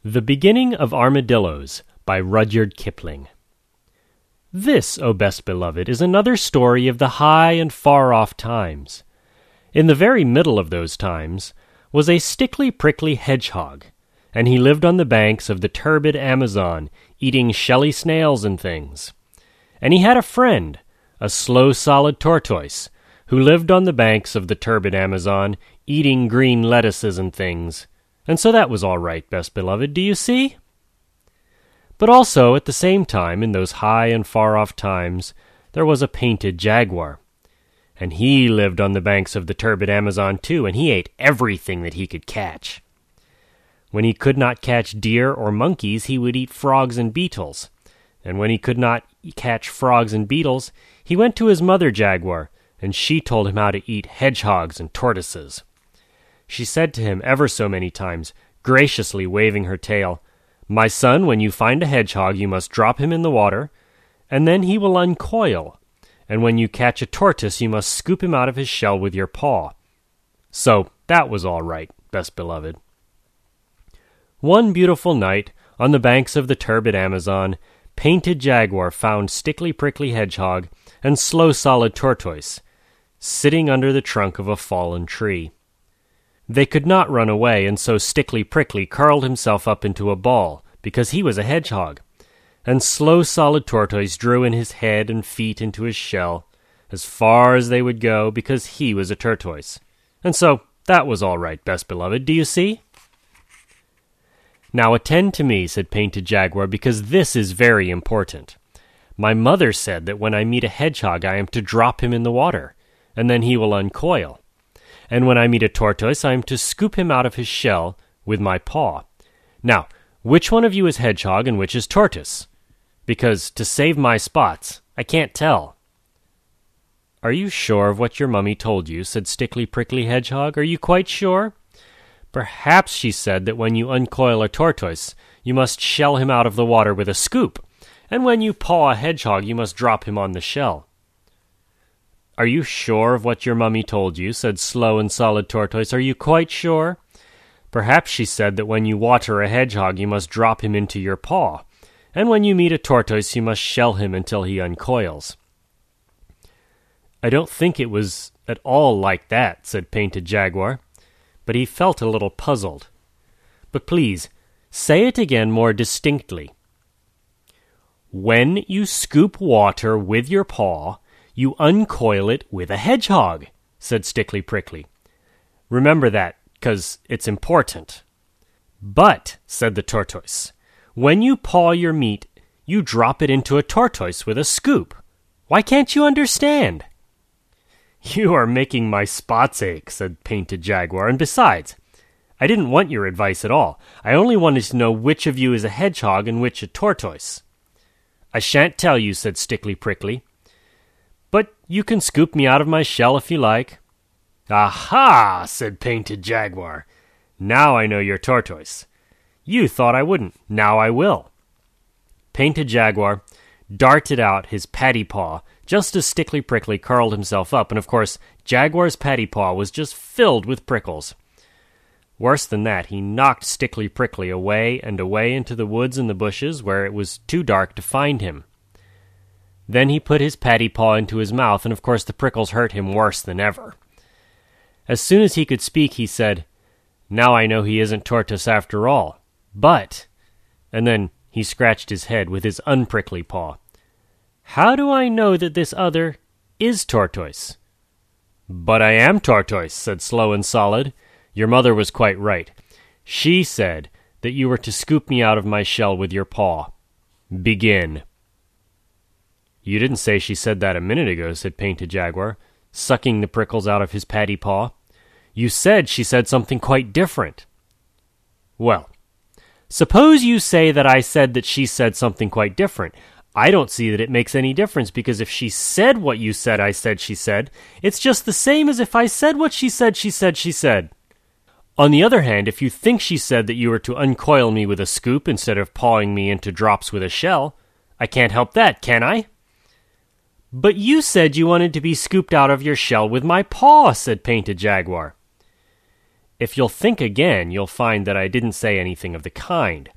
The Beginning of Armadillos by Rudyard Kipling. This, O best beloved, is another story of the high and far-off times. In the very middle of those times was a stickly-prickly hedgehog, and he lived on the banks of the turbid Amazon, eating shelly snails and things. And he had a friend, a slow, solid tortoise, who lived on the banks of the turbid Amazon, eating green lettuces and things. And so that was all right, best beloved, do you see? But also, at the same time, in those high and far-off times, there was a painted jaguar. And he lived on the banks of the turbid Amazon too, and he ate everything that he could catch. When he could not catch deer or monkeys, he would eat frogs and beetles. And when he could not catch frogs and beetles, he went to his mother jaguar, and she told him how to eat hedgehogs and tortoises. She said to him ever so many times, graciously waving her tail, "My son, when you find a hedgehog, you must drop him in the water, and then he will uncoil. And when you catch a tortoise, you must scoop him out of his shell with your paw." So that was all right, best beloved. One beautiful night, on the banks of the turbid Amazon, Painted Jaguar found Stickly Prickly Hedgehog and Slow Solid Tortoise, sitting under the trunk of a fallen tree. They could not run away, and so Stickly Prickly curled himself up into a ball, because he was a hedgehog, and Slow Solid Tortoise drew in his head and feet into his shell, as far as they would go, because he was a tortoise. And so that was all right, best beloved, do you see? "Now attend to me," said Painted Jaguar, "because this is very important. My mother said that when I meet a hedgehog I am to drop him in the water, and then he will uncoil. And when I meet a tortoise, I am to scoop him out of his shell with my paw. Now, which one of you is hedgehog and which is tortoise? Because, to save my spots, I can't tell." "Are you sure of what your mummy told you?" said Stickly Prickly Hedgehog. "Are you quite sure? Perhaps she said that when you uncoil a tortoise, you must shell him out of the water with a scoop, and when you paw a hedgehog, you must drop him on the shell." "Are you sure of what your mummy told you?" said Slow and Solid Tortoise. "Are you quite sure? Perhaps she said that when you water a hedgehog, you must drop him into your paw, and when you meet a tortoise, you must shell him until he uncoils." "I don't think it was at all like that," said Painted Jaguar, but he felt a little puzzled. "But please, say it again more distinctly." "When you scoop water with your paw, you uncoil it with a hedgehog," said Stickly Prickly. "Remember that, 'cause it's important." "But," said the tortoise, "when you paw your meat, you drop it into a tortoise with a scoop. Why can't you understand?" "You are making my spots ache," said Painted Jaguar, "and besides, I didn't want your advice at all. I only wanted to know which of you is a hedgehog and which a tortoise." "I shan't tell you," said Stickly Prickly. "But you can scoop me out of my shell if you like." "Aha!" said Painted Jaguar. "Now I know you're tortoise. You thought I wouldn't. Now I will." Painted Jaguar darted out his paddy paw just as Stickly Prickly curled himself up, and of course Jaguar's paddy paw was just filled with prickles. Worse than that, he knocked Stickly Prickly away and away into the woods and the bushes where it was too dark to find him. Then he put his paddy paw into his mouth, and of course the prickles hurt him worse than ever. As soon as he could speak, he said, "Now I know he isn't tortoise after all. But—" and then he scratched his head with his unprickly paw. "How do I know that this other is tortoise?" "But I am tortoise," said Slow and Solid. "Your mother was quite right. She said that you were to scoop me out of my shell with your paw. Begin." "You didn't say she said that a minute ago," said Painted Jaguar, sucking the prickles out of his paddy paw. "You said she said something quite different." "Well, suppose you say that I said that she said something quite different. I don't see that it makes any difference, because if she said what you said I said she said, it's just the same as if I said what she said she said she said. On the other hand, if you think she said that you were to uncoil me with a scoop instead of pawing me into drops with a shell, I can't help that, can I?" "But you said you wanted to be scooped out of your shell with my paw," said Painted Jaguar. "If you'll think again, you'll find that I didn't say anything of the kind.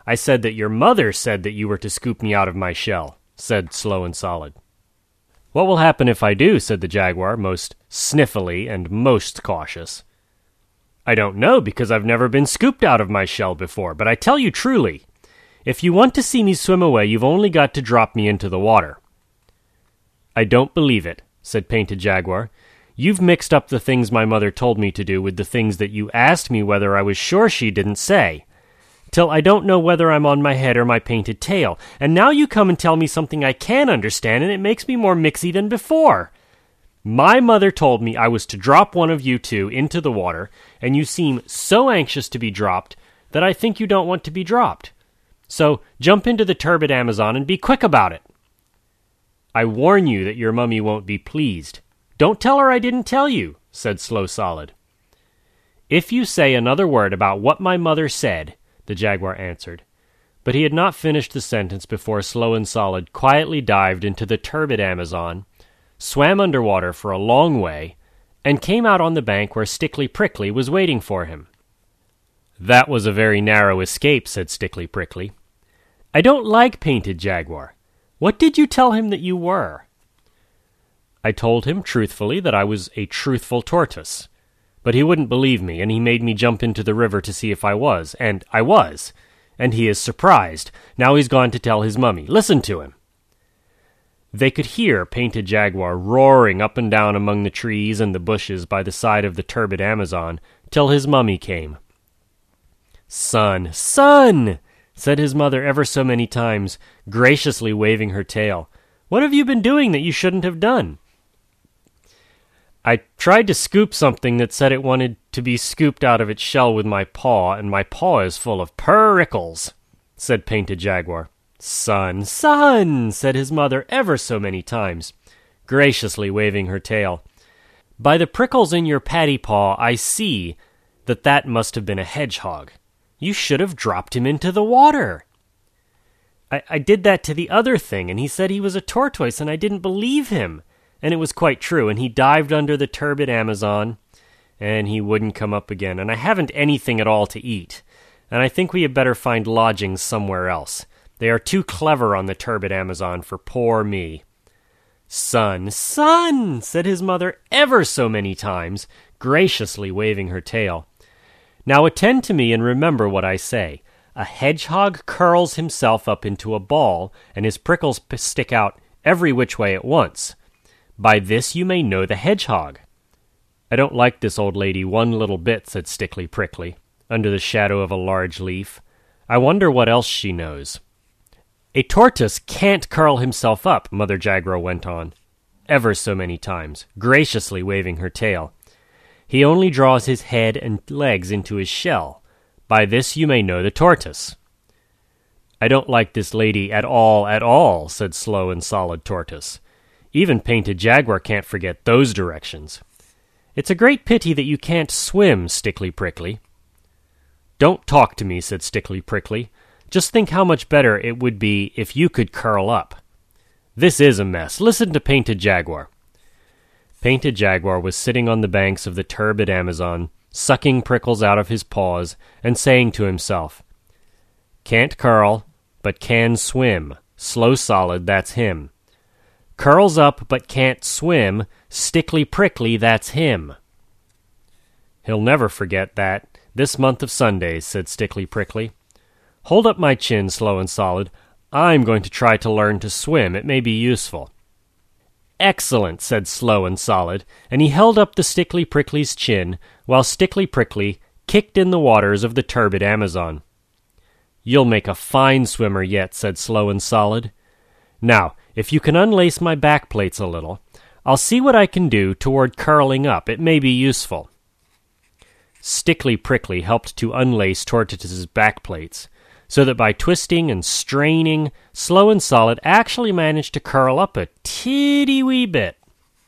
I said that your mother said that you were to scoop me out of my shell, said Slow and Solid. What will happen if I do, said the Jaguar, most sniffily and most cautious. I don't know, because I've never been scooped out of my shell before, but I tell you truly, if you want to see me swim away, you've only got to drop me into the water. I don't believe it, said Painted Jaguar. You've mixed up the things my mother told me to do with the things that you asked me whether I was sure she didn't say, till I don't know whether I'm on my head or my painted tail, and now you come and tell me something I can understand, and it makes me more mixy than before. My mother told me I was to drop one of you two into the water, and you seem so anxious to be dropped that I think you don't want to be dropped. So jump into the turbid Amazon and be quick about it. I warn you that your mummy won't be pleased. Don't tell her I didn't tell you, said Slow Solid. If you say another word about what my mother said, the Jaguar answered. But he had not finished the sentence before Slow and Solid quietly dived into the turbid Amazon, swam underwater for a long way, and came out on the bank where Stickly Prickly was waiting for him. That was a very narrow escape, said Stickly Prickly. I don't like Painted Jaguar. What did you tell him that you were? I told him truthfully that I was a truthful tortoise. But he wouldn't believe me, and he made me jump into the river to see if I was, and I was. And he is surprised. Now he's gone to tell his mummy. Listen to him. They could hear Painted Jaguar roaring up and down among the trees and the bushes by the side of the turbid Amazon, till his mummy came. Son, son, said his mother ever so many times, graciously waving her tail. What have you been doing that you shouldn't have done? I tried to scoop something that said it wanted to be scooped out of its shell with my paw, and my paw is full of prickles, said Painted Jaguar. Son, son, said his mother ever so many times, graciously waving her tail. By the prickles in your paddy paw, I see that must have been a hedgehog. You should have dropped him into the water. I did that to the other thing, and he said he was a tortoise, and I didn't believe him. And it was quite true, and he dived under the turbid Amazon, and he wouldn't come up again, and I haven't anything at all to eat, and I think we had better find lodgings somewhere else. They are too clever on the turbid Amazon for poor me. Son, son, said his mother ever so many times, graciously waving her tail. Now attend to me and remember what I say. A hedgehog curls himself up into a ball, and his prickles stick out every which way at once. By this you may know the hedgehog. I don't like this old lady one little bit, said Stickly Prickly, under the shadow of a large leaf. I wonder what else she knows. A tortoise can't curl himself up, Mother Jaguar went on, ever so many times, graciously waving her tail. He only draws his head and legs into his shell. By this you may know the tortoise. I don't like this lady at all, said Slow and Solid Tortoise. Even Painted Jaguar can't forget those directions. It's a great pity that you can't swim, Stickly Prickly. Don't talk to me, said Stickly Prickly. Just think how much better it would be if you could curl up. This is a mess. Listen to Painted Jaguar. Painted Jaguar was sitting on the banks of the turbid Amazon, sucking prickles out of his paws, and saying to himself, Can't curl, but can swim. Slow Solid, that's him. Curls up, but can't swim. Stickly Prickly, that's him. He'll never forget that. This month of Sundays, said Stickly Prickly. Hold up my chin, Slow and Solid. I'm going to try to learn to swim. It may be useful. Excellent, said Slow and Solid, and he held up the Stickly Prickly's chin, while Stickly Prickly kicked in the waters of the turbid Amazon. You'll make a fine swimmer yet, said Slow and Solid. Now, if you can unlace my back plates a little, I'll see what I can do toward curling up. It may be useful. Stickly Prickly helped to unlace Tortoise's back plates, so that by twisting and straining, Slow and Solid actually managed to curl up a titty-wee bit.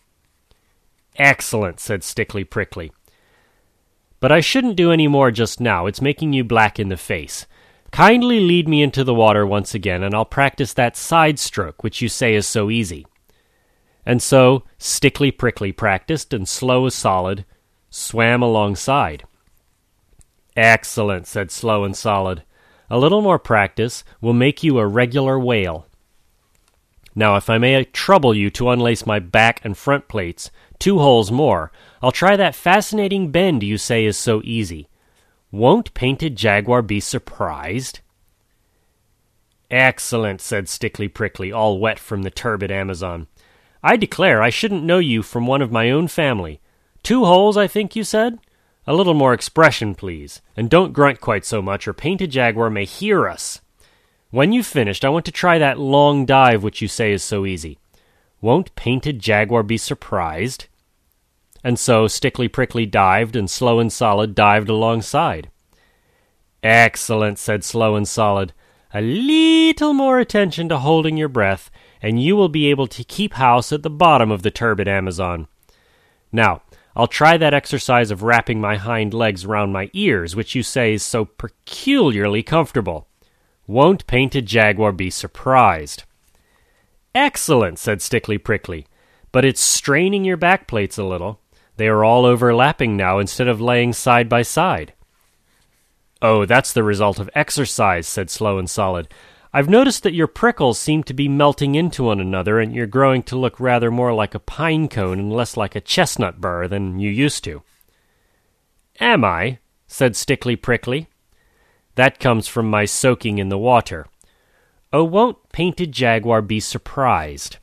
Excellent, said Stickly Prickly. But I shouldn't do any more just now. It's making you black in the face. Kindly lead me into the water once again, and I'll practice that side stroke, which you say is so easy. And so Stickly Prickly practiced, and Slow and Solid swam alongside. Excellent, said Slow and Solid. A little more practice will make you a regular whale. Now, if I may trouble you to unlace my back and front plates, 2 holes more, I'll try that fascinating bend you say is so easy. Won't Painted Jaguar be surprised?" "Excellent," said Stickly Prickly, all wet from the turbid Amazon. "I declare I shouldn't know you from one of my own family. 2 holes, I think you said? A little more expression, please, and don't grunt quite so much, or Painted Jaguar may hear us. When you've finished, I want to try that long dive which you say is so easy. Won't Painted Jaguar be surprised?" And so Stickly Prickly dived, and Slow and Solid dived alongside. "Excellent," said Slow and Solid. "A little more attention to holding your breath, and you will be able to keep house at the bottom of the turbid Amazon. Now, I'll try that exercise of wrapping my hind legs round my ears, which you say is so peculiarly comfortable. Won't Painted Jaguar be surprised?" "Excellent," said Stickly Prickly, "but it's straining your back plates a little. They are all overlapping now instead of laying side by side." "Oh, that's the result of exercise," said Slow and Solid. "I've noticed that your prickles seem to be melting into one another, and you're growing to look rather more like a pine cone and less like a chestnut burr than you used to." "Am I?" said Stickly Prickly. "That comes from my soaking in the water. Oh, won't Painted Jaguar be surprised?"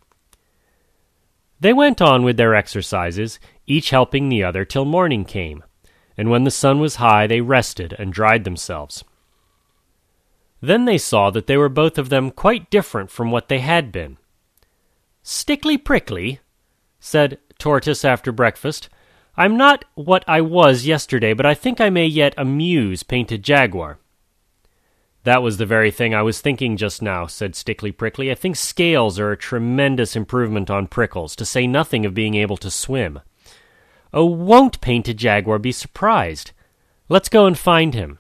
They went on with their exercises, each helping the other till morning came, and when the sun was high they rested and dried themselves. Then they saw that they were both of them quite different from what they had been. "Stickly Prickly," said Tortoise after breakfast, "I'm not what I was yesterday, but I think I may yet amuse Painted Jaguar." "That was the very thing I was thinking just now," said Stickly Prickly. "I think scales are a tremendous improvement on prickles, to say nothing of being able to swim. Oh, won't Painted Jaguar be surprised? Let's go and find him."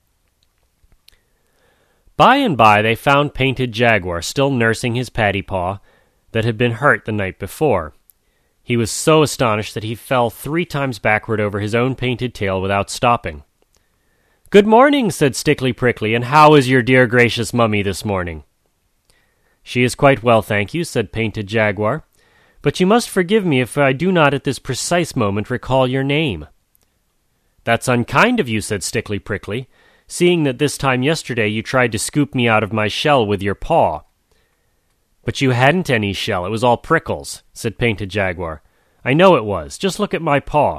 By and by they found Painted Jaguar still nursing his paddy paw that had been hurt the night before. He was so astonished that he fell 3 times backward over his own painted tail without stopping. "Good morning," said Stickly Prickly, "and how is your dear gracious mummy this morning?" "She is quite well, thank you," said Painted Jaguar, "but you must forgive me if I do not at this precise moment recall your name." "That's unkind of you," said Stickly Prickly, "seeing that this time yesterday you tried to scoop me out of my shell with your paw." "But you hadn't any shell, it was all prickles," said Painted Jaguar. "I know it was. Just look at my paw."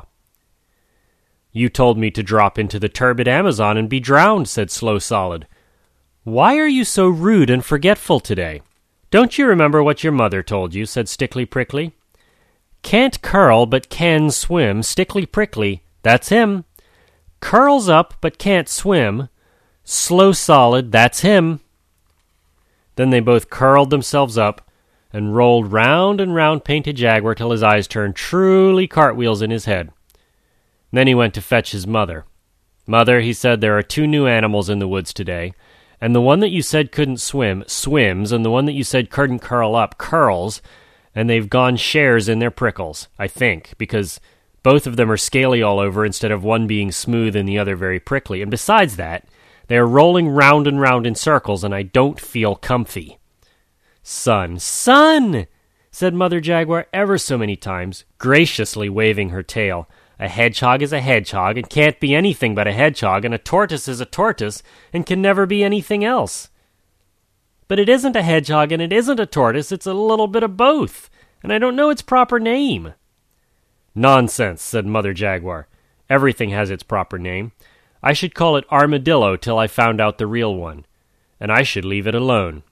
"You told me to drop into the turbid Amazon and be drowned," said Slow Solid. "Why are you so rude and forgetful today?" "Don't you remember what your mother told you?" said Stickly Prickly. "Can't curl but can swim, Stickly Prickly. That's him. Curls up but can't swim, Slow Solid. That's him." Then they both curled themselves up and rolled round and round Painted Jaguar till his eyes turned truly cartwheels in his head. Then he went to fetch his mother. "Mother," he said, "there are 2 new animals in the woods today, and the one that you said couldn't swim, swims, and the one that you said couldn't curl up, curls, and they've gone shares in their prickles, I think, because both of them are scaly all over instead of one being smooth and the other very prickly, and besides that, they are rolling round and round in circles, and I don't feel comfy." "Son, son!" said Mother Jaguar ever so many times, graciously waving her tail. "A hedgehog is a hedgehog, and can't be anything but a hedgehog, and a tortoise is a tortoise, and can never be anything else." "But it isn't a hedgehog, and it isn't a tortoise, it's a little bit of both, and I don't know its proper name." "Nonsense," said Mother Jaguar. "Everything has its proper name. I should call it armadillo till I found out the real one, and I should leave it alone."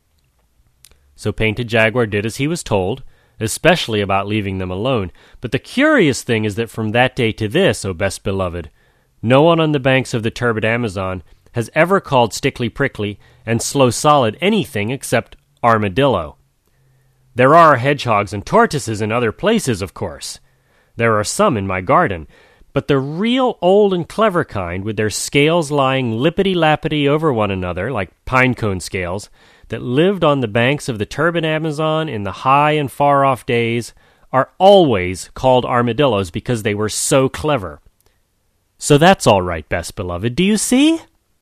So Painted Jaguar did as he was told, especially about leaving them alone. But the curious thing is that from that day to this, O best beloved, no one on the banks of the turbid Amazon has ever called Stickly Prickly and Slow Solid anything except armadillo. There are hedgehogs and tortoises in other places, of course. There are some in my garden, but the real old and clever kind, with their scales lying lippity-lappity over one another, like pinecone scales, that lived on the banks of the turbid Amazon in the high and far-off days, are always called armadillos because they were so clever. So that's all right, best beloved, do you see?